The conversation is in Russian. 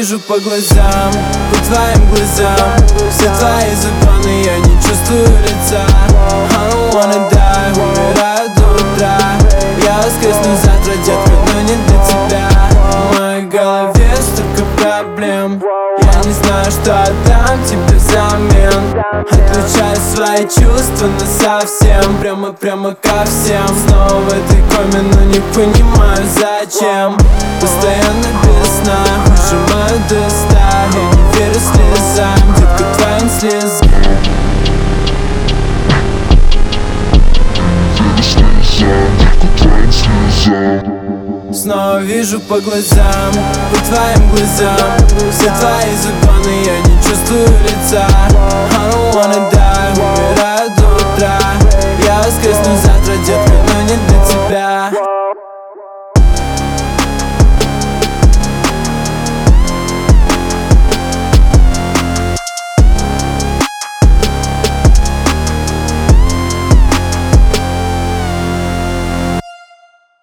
вижу по глазам, по твоим глазам. Все твои законы, я не чувствую лица. I don't wanna die, умираю до утра. Я воскресну завтра, детка, но не для тебя. В моей голове столько проблем. Я не знаю, что отдам тебе взамен. Отключаю свои чувства насовсем, прямо ко всем. Снова в этой коме, но не понимаю зачем. Постоянно без сна, ужимаю до 100. Я не верю слезам, детка, твоим слезам. Снова вижу по глазам, по твоим глазам. Все твои законы, я не чувствую лица. I don't wanna die.